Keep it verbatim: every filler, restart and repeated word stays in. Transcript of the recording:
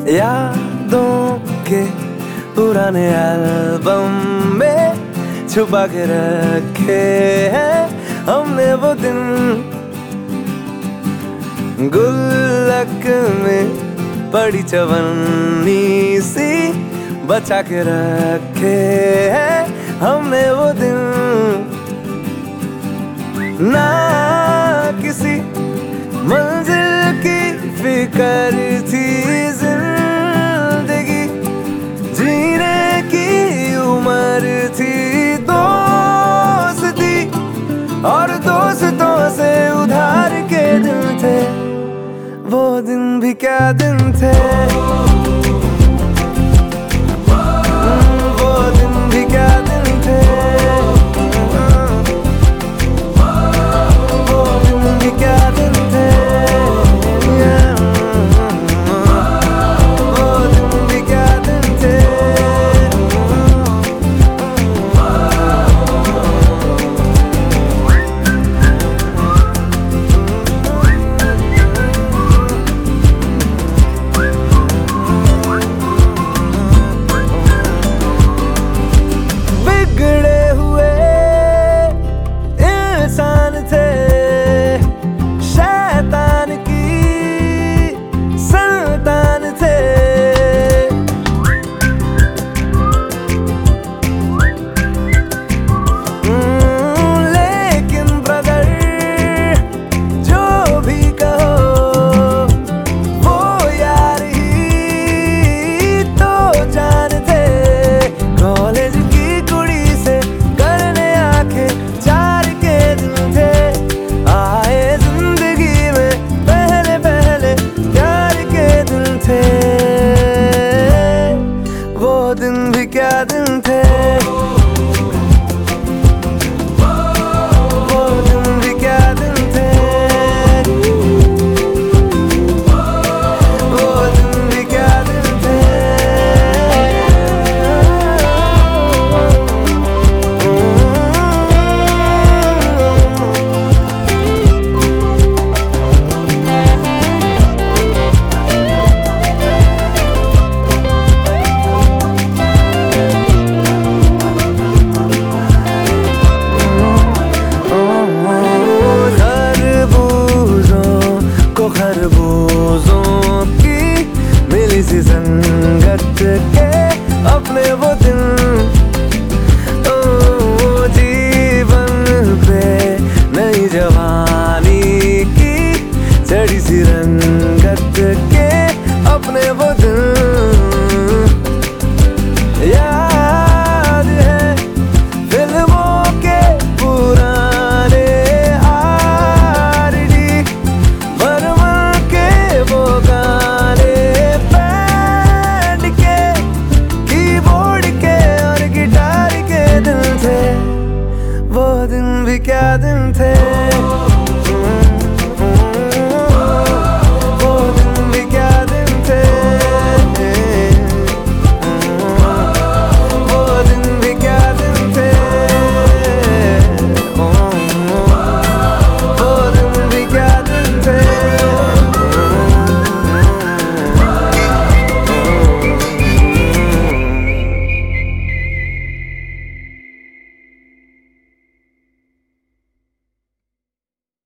यादों के पुराने एल्बम में छुपा के रखे हैं हमने वो दिन, गुल्लक में पड़ी चवन्नी सी बचा के रखे हैं हमने वो दिन। ना किसी मंजिल की फिक्र थी, जिंदगी जीने की उम्र थी, दोस्ती और दोस्तों से उधार के दिन थे, वो दिन भी क्या दिन थे, वो दिन भी क्या दिन थे, वो दिन भी क्या दिन थे, वो दिन भी क्या दिन थे। बिगड़े हुए इंसान थे, शैतान की संतान थे, लेकिन ब्रदर जो भी कहो वो यार ही तो जान थे। कॉलेज की कुड़ी से करने आके चार के दिन थे, आए जिंदगी में पहले पहले प्यार के दिन थे, वो दिन भी क्या दिन थे, वो दिन भी क्या दिन थे, वो दिन भी क्या दिन थे। खरबूजों की मिली सी संगत के अपने वो दिन, ओ जीवन पे नई जवानी की चढ़ी सी रंगत के अपने वो दिन। याद है फिल्मों के पुराने आरडी, बर्मन के वो गाने, बैंड के कीबोर्ड के और गिटार के दिन थे, वो दिन भी क्या दिन थे।